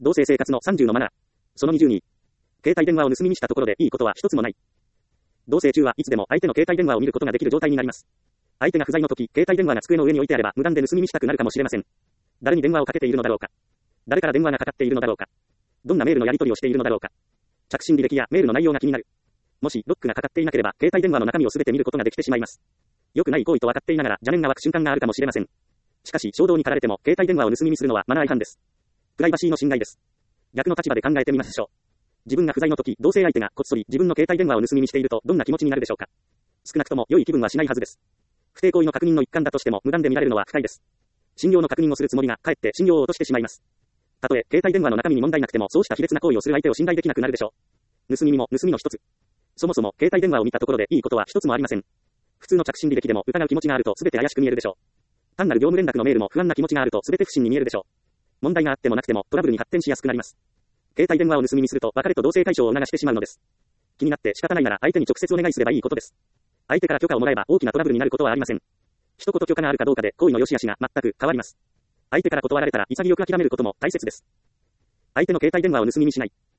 同性生活の30のマナー。その22。携帯電話を盗み見したところでいいことは一つもない。同棲中はいつでも相手の携帯電話を見ることができる状態になります。相手が不在の時、携帯電話が机の上に置いてあれば無断で盗み見したくなるかもしれません。誰に電話をかけているのだろうか。誰から電話がかかっているのだろうか。どんなメールのやり取りをしているのだろうか。着信履歴やメールの内容が気になる。もしロックがかかっていなければ携帯電話の中身をすべて見ることができてしまいます。良くない行為と分かっていながら邪念が湧く瞬間があるかもしれません。しかし衝動に駆られても携帯電話を盗み見するのはマナー違反です。プライバシーの侵害です。逆の立場で考えてみましょう。自分が不在の時、同性相手がこっそり自分の携帯電話を盗み見しているとどんな気持ちになるでしょうか。少なくとも良い気分はしないはずです。不貞行為の確認の一環だとしても無断で見られるのは不快です。信用の確認をするつもりがかえって信用を落としてしまいます。たとえ携帯電話の中身に問題なくてもそうした卑劣な行為をする相手を信頼できなくなるでしょう。盗み見も盗みの一つ。そもそも携帯電話を見たところでいいことは一つもありません。普通の着信履歴でも疑う気持ちがあると全て怪しく見えるでしょう。単なる業務連絡のメールも不安な気持ちがあると全て不審に見えるでしょう。問題があってもなくてもトラブルに発展しやすくなります。携帯電話を盗み見すると別れと同棲解消を促してしまうのです。気になって仕方ないなら相手に直接お願いすればいいことです。相手から許可をもらえば大きなトラブルになることはありません。一言許可があるかどうかで行為の良し悪しが全く変わります。相手から断られたら潔く諦めることも大切です。相手の携帯電話を盗み見しない。